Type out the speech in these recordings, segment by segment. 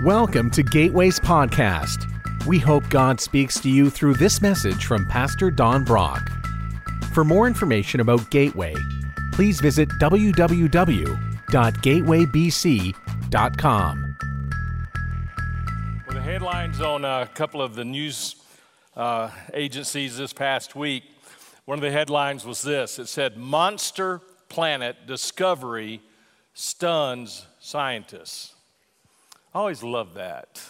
Welcome to Gateway's podcast. We hope God speaks to you through this message from Pastor Don Brock. For more information about Gateway, please visit www.gatewaybc.com. Well, the headlines on a couple of the news agencies this past week, one of the headlines was this. It said, "Monster Planet Discovery Stuns Scientists." I always love that.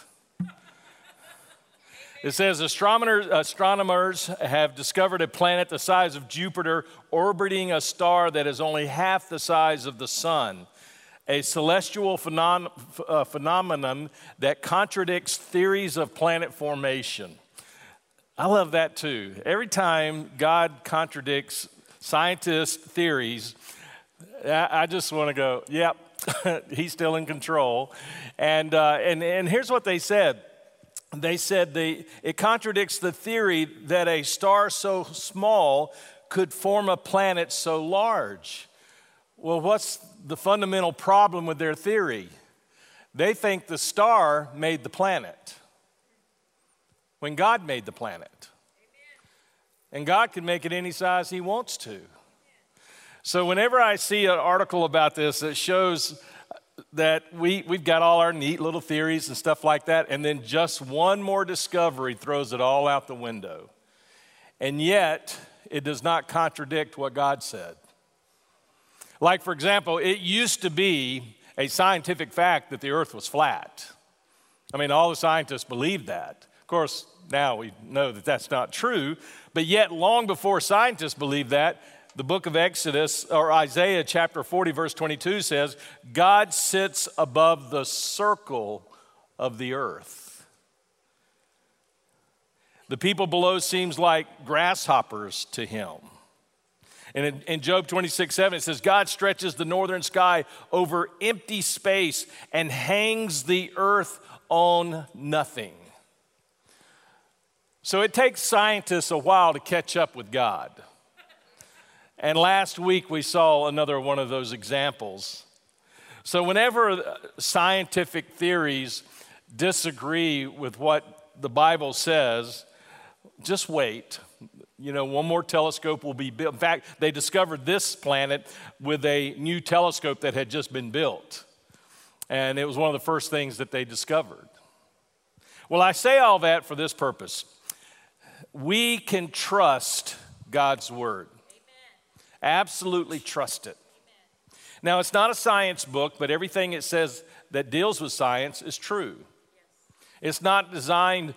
It says astronomers have discovered a planet the size of Jupiter orbiting a star that is only half the size of the sun, a celestial phenomenon that contradicts theories of planet formation. I love that too. Every time God contradicts scientists' theories, I just want to go, yep, he's still in control. And here's what they said. They said it contradicts the theory that a star so small could form a planet so large. Well, what's the fundamental problem with their theory? They think the star made the planet when God made the planet. And God can make it any size he wants to. So whenever I see an article about this that shows that we've got all our neat little theories and stuff like that, and then just one more discovery throws it all out the window. And yet, it does not contradict what God said. Like, for example, it used to be a scientific fact that the earth was flat. I mean, all the scientists believed that. Of course, now we know that that's not true, but yet long before scientists believed that, the book of Exodus, or Isaiah chapter 40, verse 22 says, God sits above the circle of the earth. The people below seems like grasshoppers to him. And in Job 26:7, it says, God stretches the northern sky over empty space and hangs the earth on nothing. So it takes scientists a while to catch up with God. And last week we saw another one of those examples. So whenever scientific theories disagree with what the Bible says, just wait. You know, one more telescope will be built. In fact, they discovered this planet with a new telescope that had just been built. And it was one of the first things that they discovered. Well, I say all that for this purpose. We can trust God's word. Absolutely trust it. Now, it's not a science book, but everything it says that deals with science is true. It's not designed,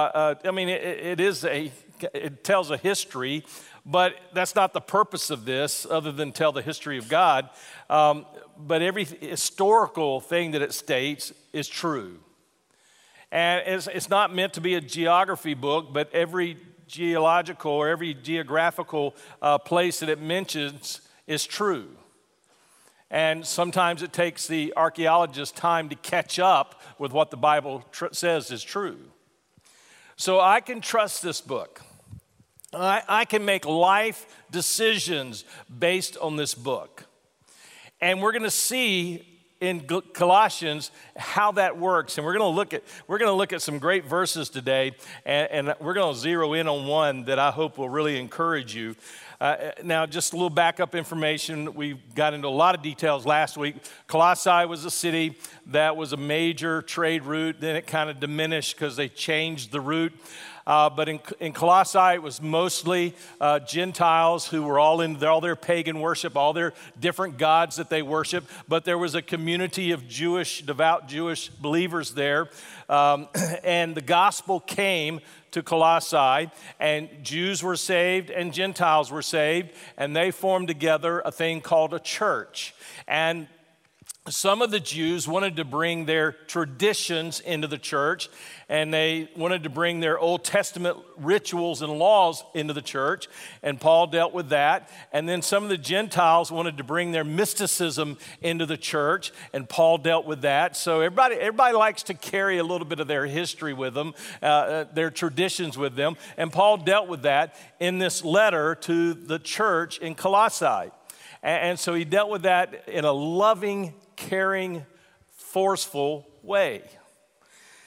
it tells a history, but that's not the purpose of this other than tell the history of God. But every historical thing that it states is true. And it's not meant to be a geography book, but every geological or every geographical place that it mentions is true. And sometimes it takes the archaeologist time to catch up with what the Bible says is true. So I can trust this book. I can make life decisions based on this book. And we're going to see in Colossians how that works, and we're going to look at some great verses today, and we're going to zero in on one that I hope will really encourage you. Now, just a little backup information. We got into a lot of details last week. Colossae was a city that was a major trade route. Then it kind of diminished because they changed the route. But in Colossae, it was mostly Gentiles who were all in all their pagan worship, all their different gods that they worship. But there was a community of devout Jewish believers there. And the gospel came to Colossae, and Jews were saved and Gentiles were saved, and they formed together a thing called a church. And some of the Jews wanted to bring their traditions into the church, and they wanted to bring their Old Testament rituals and laws into the church, and Paul dealt with that. And then some of the Gentiles wanted to bring their mysticism into the church, and Paul dealt with that. So everybody likes to carry a little bit of their history with them, their traditions with them, and Paul dealt with that in this letter to the church in Colossae. And so he dealt with that in a loving, caring, forceful way.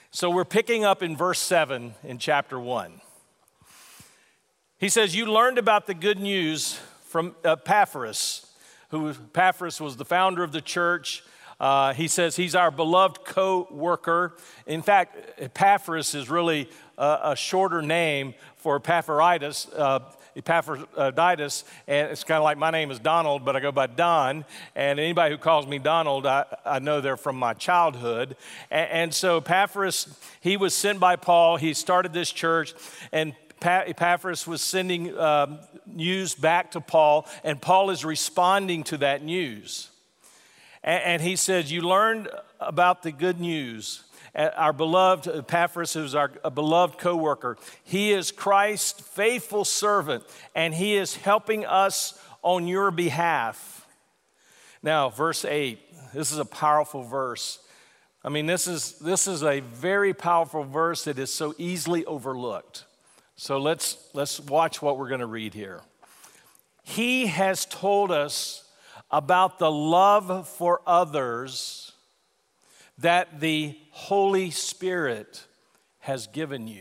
So we're picking up in verse 7 in chapter 1. He says, you learned about the good news from Epaphras, Epaphras was the founder of the church. He says he's our beloved co-worker. In fact, Epaphras is really a shorter name for Epaphroditus. Epaphroditus, and it's kind of like my name is Donald, but I go by Don, and anybody who calls me Donald, I know they're from my childhood. And so Epaphras, he was sent by Paul. He started this church, and Epaphras was sending news back to Paul, and Paul is responding to that news. And he says, you learned about the good news. Our beloved Epaphras, who's our beloved co-worker, he is Christ's faithful servant, and he is helping us on your behalf. Now, verse 8, this is a powerful verse. I mean, this is a very powerful verse that is so easily overlooked. So let's watch what we're going to read here. He has told us about the love for others that the Holy Spirit has given you.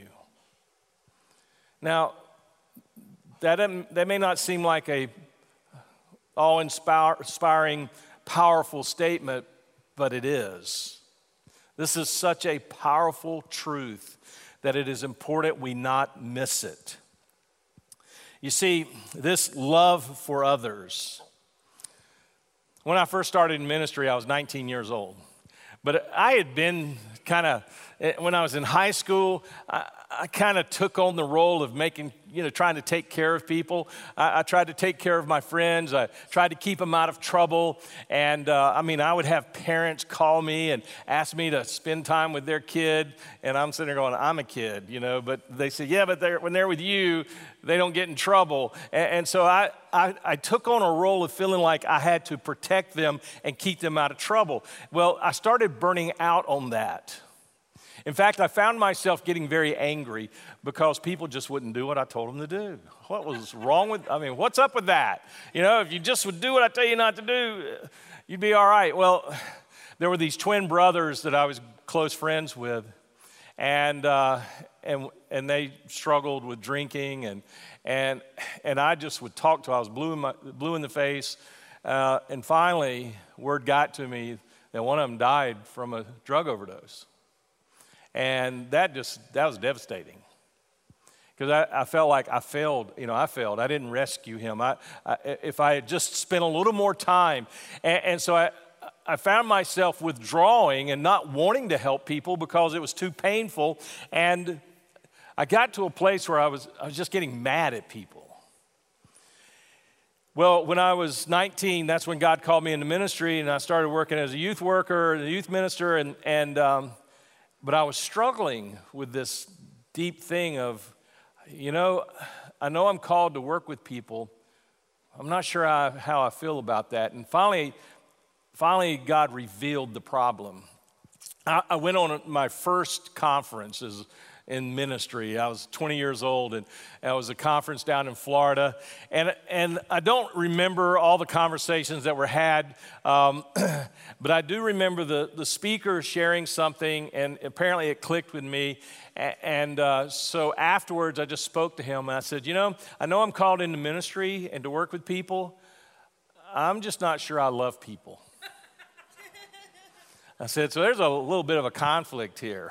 Now, that may not seem like a awe-inspiring, powerful statement, but it is. This is such a powerful truth that it is important we not miss it. You see, this love for others. When I first started in ministry, I was 19 years old. But I had been when I was in high school, I kind of took on the role of trying to take care of people. I tried to take care of my friends. I tried to keep them out of trouble. And I would have parents call me and ask me to spend time with their kid. And I'm sitting there going, I'm a kid, But they say, yeah, but when they're with you, they don't get in trouble. And so I took on a role of feeling like I had to protect them and keep them out of trouble. Well, I started burning out on that. In fact, I found myself getting very angry because people just wouldn't do what I told them to do. What was wrong what's up with that? If you just would do what I tell you not to do, you'd be all right. Well, there were these twin brothers that I was close friends with, and they struggled with drinking, and I just would talk to them. I was blue in the face, and finally, word got to me that one of them died from a drug overdose. And that was devastating because I felt like I failed. I failed. I didn't rescue him. If I had just spent a little more time. And so I found myself withdrawing and not wanting to help people because it was too painful. And I got to a place where I was just getting mad at people. Well, when I was 19, that's when God called me into ministry, and I started working as a youth worker, a youth minister, but I was struggling with this deep thing of, I know I'm called to work with people. I'm not sure how I feel about that. And finally, God revealed the problem. I went on my first conference in ministry. I was 20 years old, and it was a conference down in Florida. And I don't remember all the conversations that were had, but I do remember the speaker sharing something, and apparently it clicked with me. And so afterwards, I just spoke to him, and I said, I know I'm called into ministry and to work with people. I'm just not sure I love people. I said, so there's a little bit of a conflict here.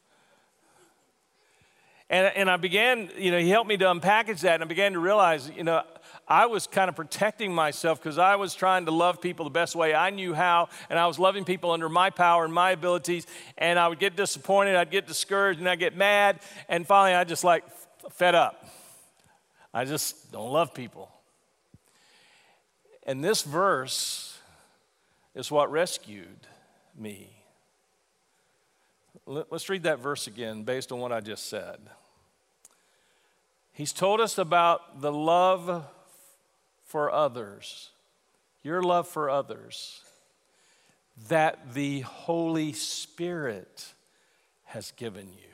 And I began, he helped me to unpackage that, and I began to realize, I was kind of protecting myself because I was trying to love people the best way I knew how, and I was loving people under my power and my abilities, and I would get disappointed, I'd get discouraged, and I'd get mad, and finally I just fed up. I just don't love people. And this verse is what rescued me. Let's read that verse again based on what I just said. He's told us about the love for others, your love for others, that the Holy Spirit has given you.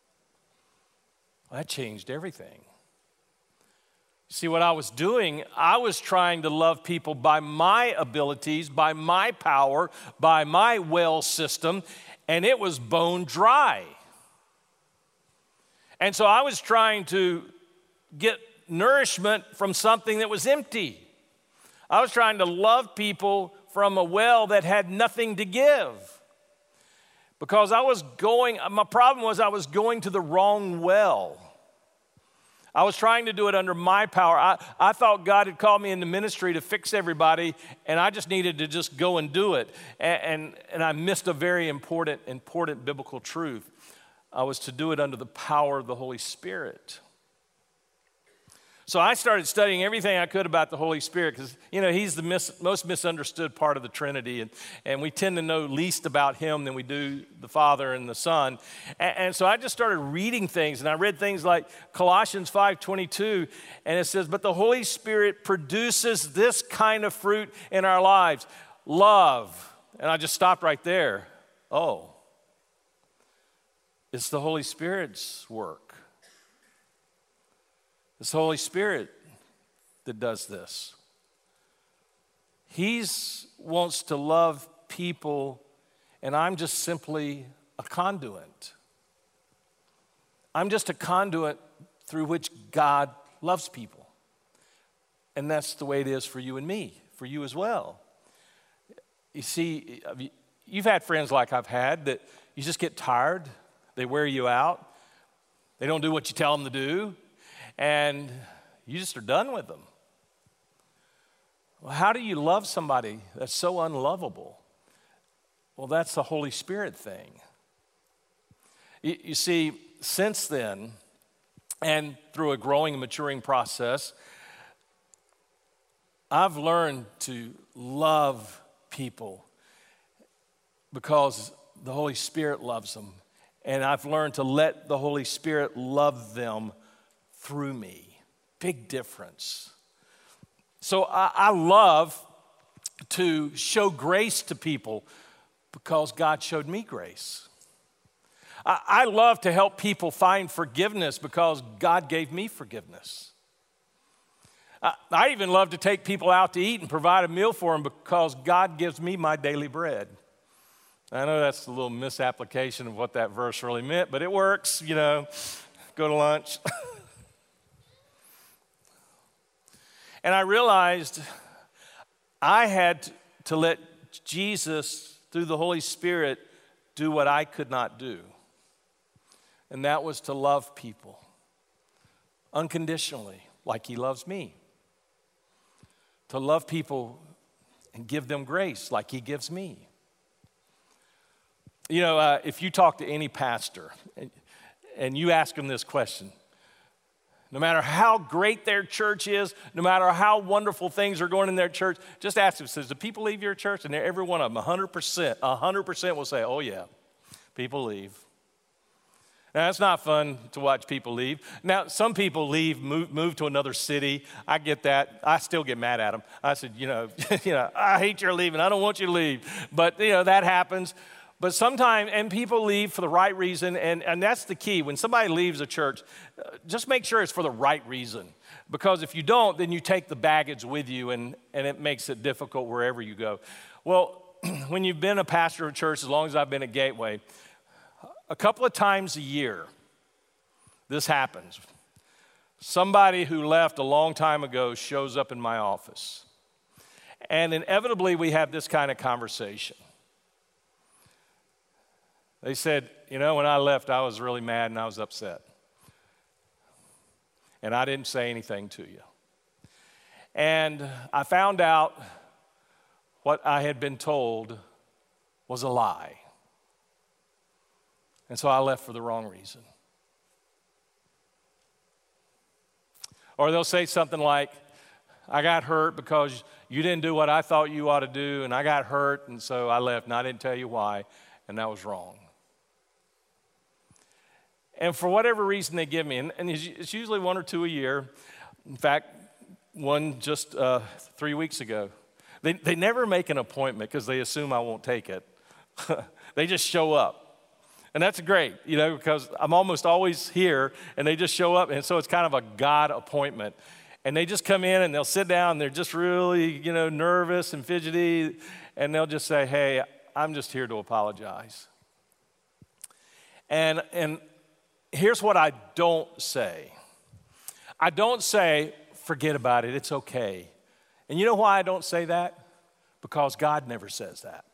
That changed everything. See, what I was doing, I was trying to love people by my abilities, by my power, by my well system, and it was bone dry. And so I was trying to get nourishment from something that was empty. I was trying to love people from a well that had nothing to give. Because my problem was I was going to the wrong well. I was trying to do it under my power. I thought God had called me into ministry to fix everybody, and I just needed to just go and do it. And I missed a very important biblical truth. I was to do it under the power of the Holy Spirit. So I started studying everything I could about the Holy Spirit because, he's the most misunderstood part of the Trinity. And we tend to know least about him than we do the Father and the Son. And so I just started reading things. And I read things like Colossians 5:22. And it says, but the Holy Spirit produces this kind of fruit in our lives. Love. And I just stopped right there. Oh, it's the Holy Spirit's work. It's the Holy Spirit that does this. He wants to love people, and I'm just simply a conduit. I'm just a conduit through which God loves people. And that's the way it is for you and me, for you as well. You see, you've had friends like I've had that you just get tired. They wear you out. They don't do what you tell them to do. And you just are done with them. Well, how do you love somebody that's so unlovable? Well, that's the Holy Spirit thing. You see, since then, and through a growing and maturing process, I've learned to love people because the Holy Spirit loves them. And I've learned to let the Holy Spirit love them through me. Big difference. So I love to show grace to people because God showed me grace. I love to help people find forgiveness because God gave me forgiveness. I even love to take people out to eat and provide a meal for them because God gives me my daily bread. I know that's a little misapplication of what that verse really meant, but it works, go to lunch. And I realized I had to let Jesus, through the Holy Spirit, do what I could not do. And that was to love people unconditionally, like he loves me. To love people and give them grace like he gives me. If you talk to any pastor and you ask them this question, no matter how great their church is, no matter how wonderful things are going in their church, just ask them, says, do people leave your church? And every one of them, 100% will say, oh yeah, people leave. Now, it's not fun to watch people leave. Now, some people leave, move to another city. I get that. I still get mad at them. I said, I hate your leaving. I don't want you to leave. But, that happens. But sometimes, and people leave for the right reason, and that's the key. When somebody leaves a church, just make sure it's for the right reason. Because if you don't, then you take the baggage with you, and it makes it difficult wherever you go. Well, when you've been a pastor of a church, as long as I've been at Gateway, a couple of times a year, this happens. Somebody who left a long time ago shows up in my office. And inevitably, we have this kind of conversation. They said, when I left, I was really mad and I was upset. And I didn't say anything to you. And I found out what I had been told was a lie. And so I left for the wrong reason. Or they'll say something like, I got hurt because you didn't do what I thought you ought to do, and I got hurt, and so I left, and I didn't tell you why, and that was wrong. And for whatever reason they give me, and it's usually one or two a year. In fact, one just 3 weeks ago. They never make an appointment because they assume I won't take it. They just show up. And that's great, because I'm almost always here, and they just show up, and so it's kind of a God appointment. And they just come in, and they'll sit down, and they're just really, nervous and fidgety, and they'll just say, hey, I'm just here to apologize. And here's what I don't say. I don't say, forget about it, it's okay. And you know why I don't say that? Because God never says that.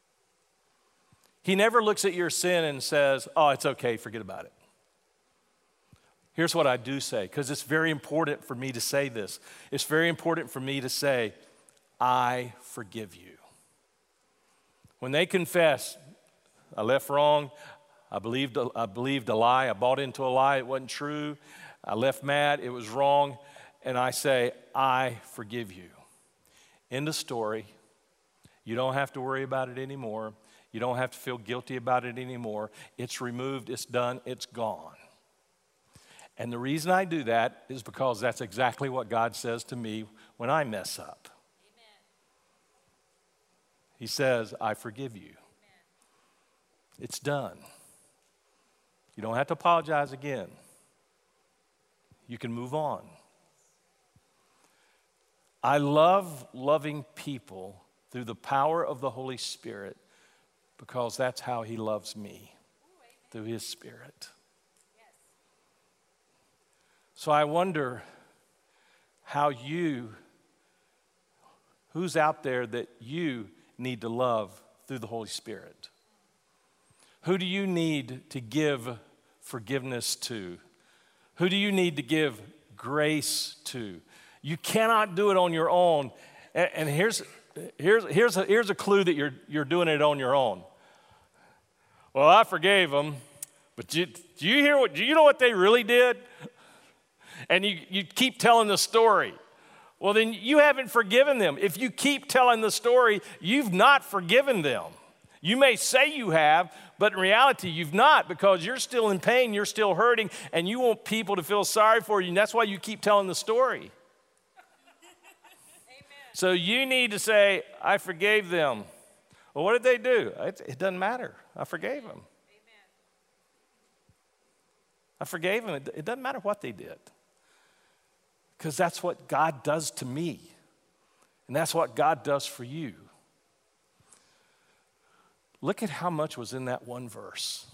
He never looks at your sin and says, oh, it's okay, forget about it. Here's what I do say, because it's very important for me to say this. It's very important for me to say, I forgive you. When they confess, I left wrong, I believed a lie, I bought into a lie, it wasn't true, I left mad, it was wrong, and I say, I forgive you. End of story. You don't have to worry about it anymore. You don't have to feel guilty about it anymore. It's removed, it's done, it's gone. And the reason I do that is because that's exactly what God says to me when I mess up. Amen. He says, I forgive you. Amen. It's done. You don't have to apologize again. You can move on. I love loving people through the power of the Holy Spirit because that's how He loves me, through His Spirit. So I wonder who's out there that you need to love through the Holy Spirit? Who do you need to give forgiveness to? Who do you need to give grace to? You cannot do it on your own. And here's a clue that you're doing it on your own. Well, I forgave them, but do you know what they really did? And you keep telling the story. Well, then you haven't forgiven them. If you keep telling the story, you've not forgiven them. You may say you have, but in reality, you've not, because you're still in pain, you're still hurting, and you want people to feel sorry for you, and that's why you keep telling the story. So you need to say, I forgave them. Well, what did they do? It doesn't matter. I forgave them. Amen. I forgave them. It doesn't matter what they did. Because that's what God does to me. And that's what God does for you. Look at how much was in that one verse.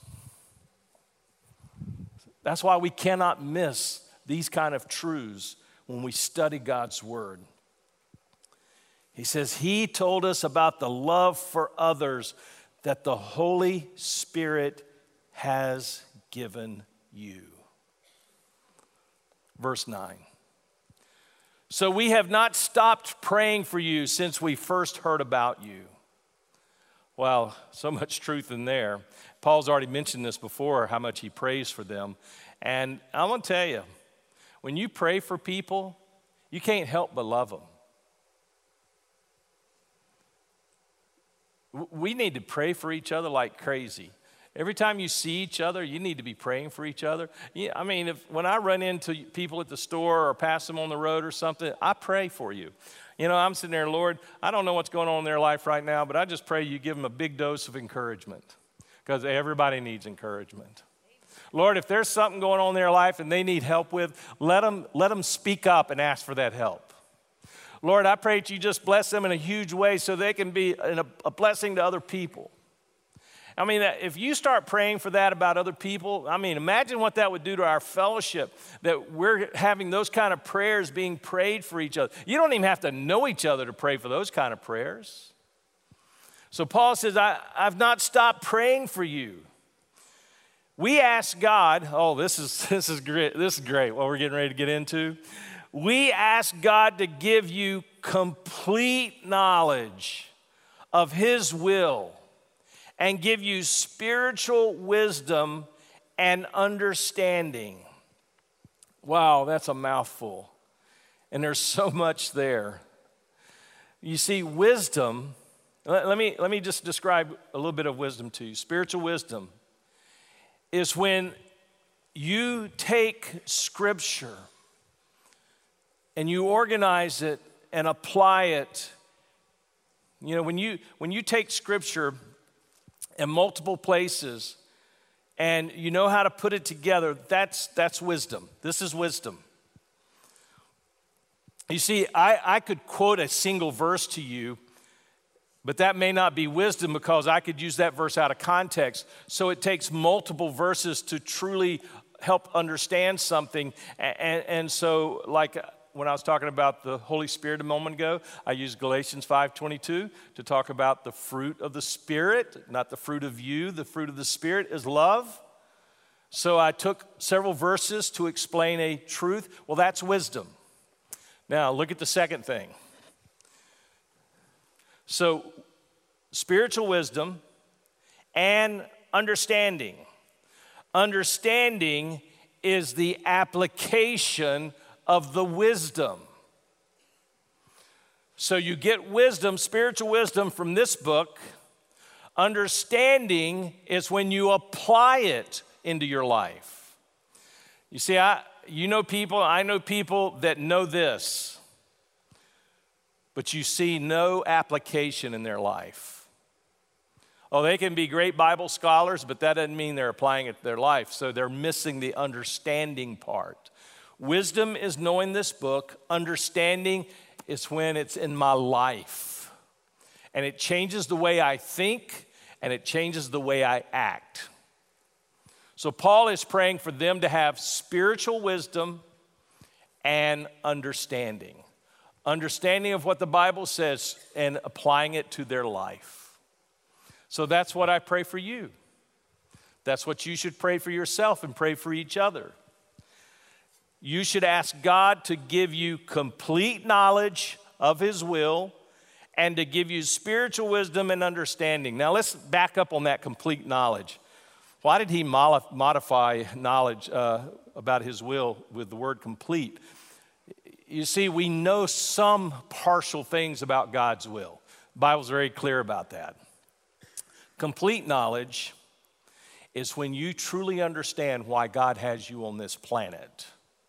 That's why we cannot miss these kind of truths when we study God's Word. He says, He told us about the love for others that the Holy Spirit has given you. Verse 9. So we have not stopped praying for you since we first heard about you. Wow, so much truth in there. Paul's already mentioned this before, how much he prays for them. And I'm going to tell you, when you pray for people, you can't help but love them. We need to pray for each other like crazy. Every time you see each other, you need to be praying for each other. I mean, when I run into people at the store or pass them on the road or something, I pray for you. You know, I'm sitting there, Lord, I don't know what's going on in their life right now, but I just pray you give them a big dose of encouragement, because everybody needs encouragement. Lord, if there's something going on in their life and they need help with, let them speak up and ask for that help. Lord, I pray that you just bless them in a huge way so they can be a blessing to other people. I mean, if you start praying for that about other people, I mean, imagine what that would do to our fellowship, that we're having those kind of prayers being prayed for each other. You don't even have to know each other to pray for those kind of prayers. So Paul says, I've not stopped praying for you. We ask God, this is great. This is great, what we're getting ready to get into. We ask God to give you complete knowledge of His will and give you spiritual wisdom and understanding. Wow, that's a mouthful. And there's so much there. You see, wisdom, let me just describe a little bit of wisdom to you. Spiritual wisdom is when you take Scripture and you organize it and apply it. You know, when you take Scripture in multiple places and you know how to put it together, that's wisdom. This is wisdom. You see, I could quote a single verse to you, but that may not be wisdom, because I could use that verse out of context. So it takes multiple verses to truly help understand something. And so, like when I was talking about the Holy Spirit a moment ago, I used Galatians 5:22 to talk about the fruit of the Spirit, not the fruit of you. The fruit of the Spirit is love. So I took several verses to explain a truth. Well, that's wisdom. Now, look at the second thing. So, spiritual wisdom and understanding. Understanding is the application of the wisdom. So you get wisdom, spiritual wisdom from this book. Understanding is when you apply it into your life. You see, I know people that know this, but you see no application in their life. Oh, they can be great Bible scholars, but that doesn't mean they're applying it to their life, so they're missing the understanding part. Wisdom is knowing this book. Understanding is when it's in my life. And it changes the way I think, and it changes the way I act. So Paul is praying for them to have spiritual wisdom and understanding. Understanding of what the Bible says and applying it to their life. So that's what I pray for you. That's what you should pray for yourself and pray for each other. You should ask God to give you complete knowledge of His will and to give you spiritual wisdom and understanding. Now let's back up on that complete knowledge. Why did He modify knowledge about His will with the word complete? You see, we know some partial things about God's will. The Bible's very clear about that. Complete knowledge is when you truly understand why God has you on this planet.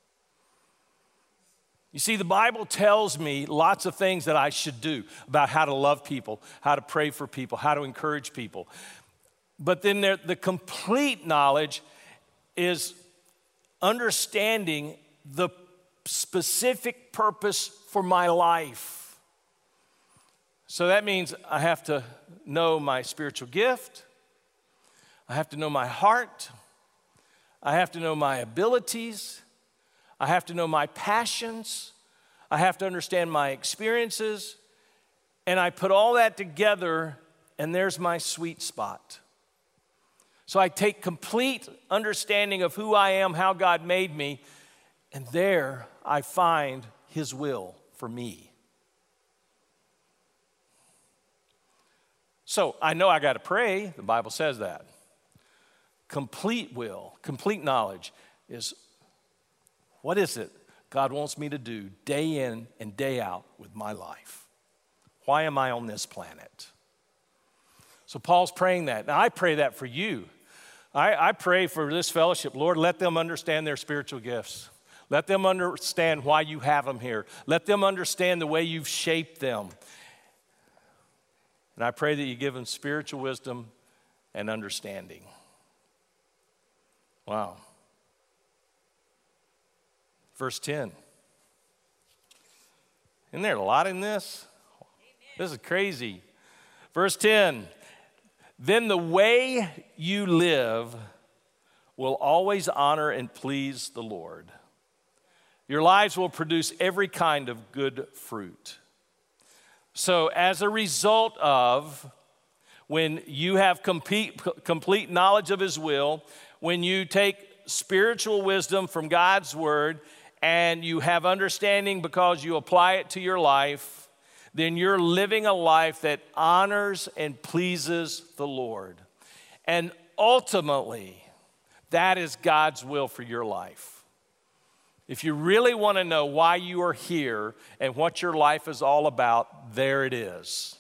You see, the Bible tells me lots of things that I should do about how to love people, how to pray for people, how to encourage people. But then the complete knowledge is understanding the specific purpose for my life. So that means I have to know my spiritual gift. I have to know my heart. I have to know my abilities. I have to know my passions. I have to understand my experiences. And I put all that together, and there's my sweet spot. So I take complete understanding of who I am, how God made me, and there I find His will for me. So I know I got to pray. The Bible says that. Complete will, complete knowledge is what is it God wants me to do day in and day out with my life? Why am I on this planet? So Paul's praying that. Now I pray that for you. I pray for this fellowship. Lord, let them understand their spiritual gifts. Let them understand why you have them here. Let them understand the way you've shaped them. And I pray that you give them spiritual wisdom and understanding. Wow. Verse 10. Isn't there a lot in this? Amen. This is crazy. Verse 10. Then the way you live will always honor and please the Lord. Your lives will produce every kind of good fruit. So as a result of when you have complete knowledge of His will, when you take spiritual wisdom from God's word and you have understanding because you apply it to your life, then you're living a life that honors and pleases the Lord. And ultimately, that is God's will for your life. If you really want to know why you are here and what your life is all about, there it is.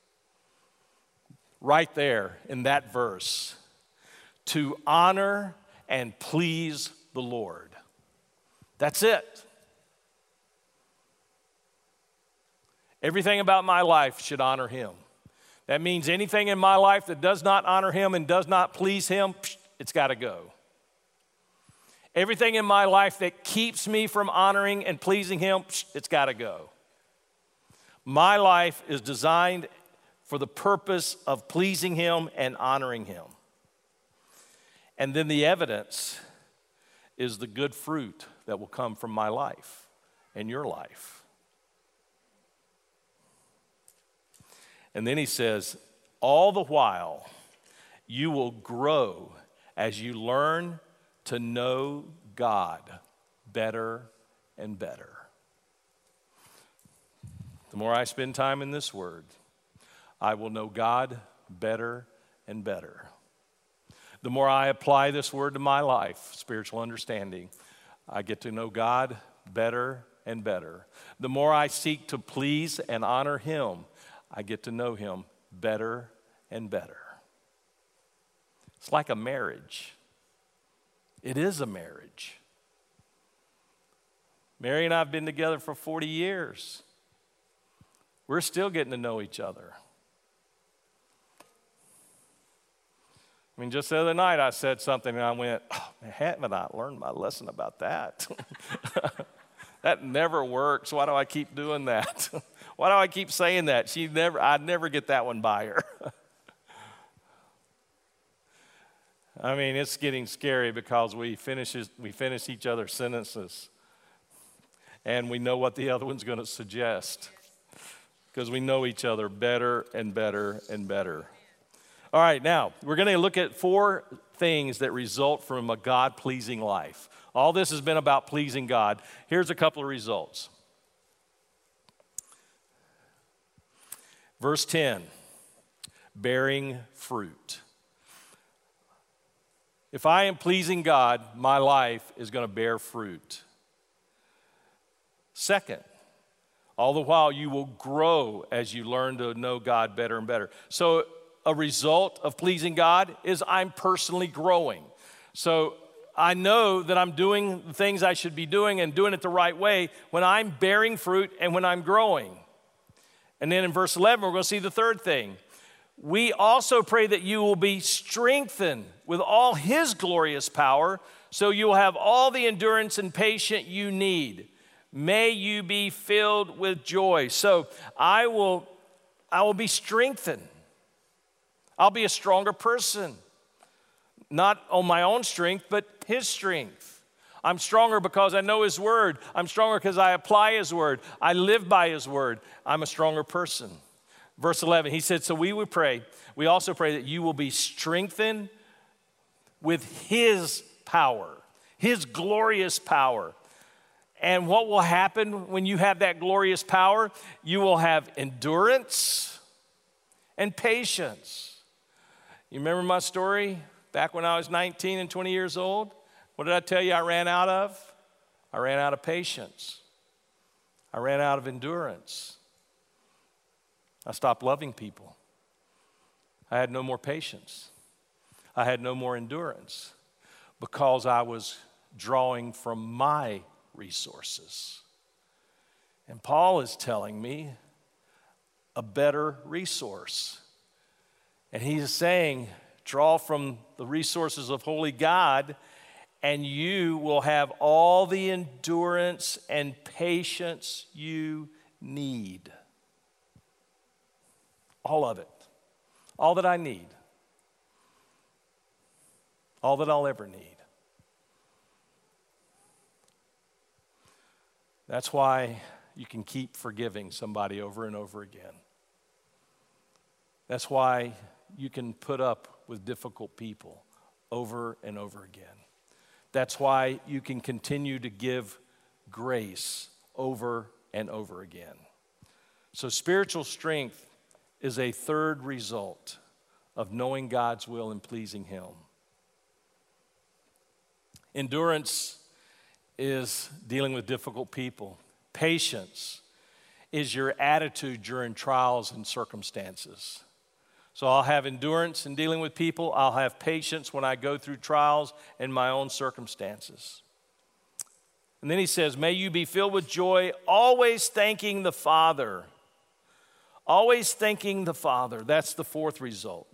Right there in that verse. To honor and please the Lord. That's it. Everything about my life should honor Him. That means anything in my life that does not honor Him and does not please Him, it's got to go. Everything in my life that keeps me from honoring and pleasing Him, it's got to go. My life is designed for the purpose of pleasing Him and honoring Him. And then the evidence is the good fruit that will come from my life and your life. And then he says, all the while you will grow as you learn to know God better and better. The more I spend time in this word, I will know God better and better. The more I apply this word to my life, spiritual understanding, I get to know God better and better. The more I seek to please and honor Him, I get to know Him better and better. It's like a marriage. It is a marriage. Mary and I have been together for 40 years. We're still getting to know each other. I mean, just the other night I said something and I went, oh, man, haven't I learned my lesson about that? That never works. Why do I keep doing that? Why do I keep saying that? I'd never get that one by her. I mean, it's getting scary because we finish each other's sentences and we know what the other one's going to suggest because we know each other better and better and better. All right, now, we're going to look at 4 things that result from a God-pleasing life. All this has been about pleasing God. Here's a couple of results. Verse 10, bearing fruit. If I am pleasing God, my life is going to bear fruit. Second, all the while you will grow as you learn to know God better and better. So a result of pleasing God is I'm personally growing. So I know that I'm doing the things I should be doing and doing it the right way when I'm bearing fruit and when I'm growing. And then in verse 11, we're going to see the third thing. We also pray that you will be strengthened with all His glorious power, so you will have all the endurance and patience you need. May you be filled with joy. So I will be strengthened. I'll be a stronger person. Not on my own strength, but His strength. I'm stronger because I know His word. I'm stronger because I apply His word. I live by His word. I'm a stronger person. Verse 11, he said, so we also pray that you will be strengthened with His power, His glorious power. And what will happen when you have that glorious power? You will have endurance and patience. You remember my story back when I was 19 and 20 years old? What did I tell you I ran out of? I ran out of patience. I ran out of endurance. I stopped loving people. I had no more patience. I had no more endurance because I was drawing from my resources. And Paul is telling me a better resource. And he's saying, draw from the resources of holy God, and you will have all the endurance and patience you need. All of it. All that I need. All that I'll ever need. That's why you can keep forgiving somebody over and over again. That's why you can put up with difficult people over and over again. That's why you can continue to give grace over and over again. So spiritual strength is a third result of knowing God's will and pleasing Him. Endurance is dealing with difficult people. Patience is your attitude during trials and circumstances. So I'll have endurance in dealing with people. I'll have patience when I go through trials and my own circumstances. And then he says, may you be filled with joy, always thanking the Father. Always thanking the Father. That's the fourth result.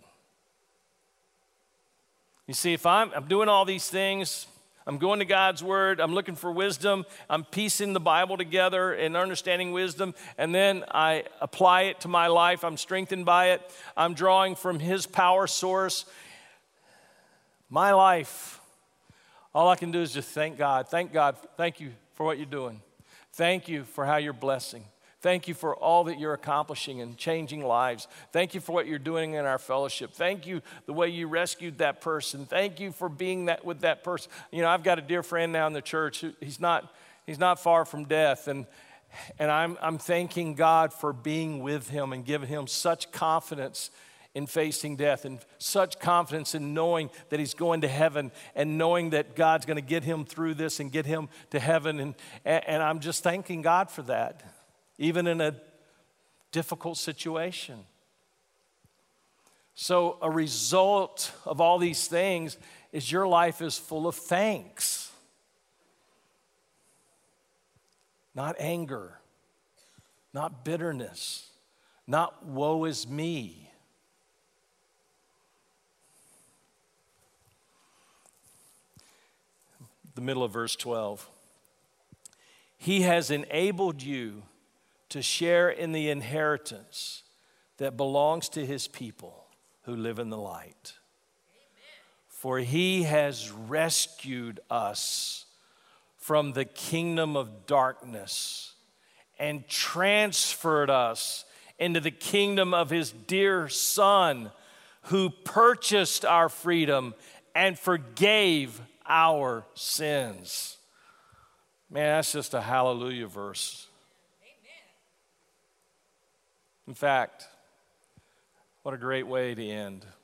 You see, if I'm doing all these things, I'm going to God's Word, I'm looking for wisdom, I'm piecing the Bible together and understanding wisdom, and then I apply it to my life, I'm strengthened by it, I'm drawing from His power source. My life, All I can do is just thank God. Thank God. Thank you for what you're doing. Thank you for how you're blessing. Thank you for all that you're accomplishing and changing lives. Thank you for what you're doing in our fellowship. Thank you the way you rescued that person. Thank you for being that with that person. You know, I've got a dear friend now in the church. He's not far from death, and I'm thanking God for being with him and giving him such confidence in facing death and such confidence in knowing that he's going to heaven and knowing that God's going to get him through this and get him to heaven. And I'm just thanking God for that, even in a difficult situation. So a result of all these things is your life is full of thanks, not anger, not bitterness, not woe is me. The middle of verse 12. He has enabled you to share in the inheritance that belongs to his people who live in the light. Amen. For he has rescued us from the kingdom of darkness and transferred us into the kingdom of his dear Son, who purchased our freedom and forgave our sins. Man, that's just a hallelujah verse. Amen. In fact, what a great way to end.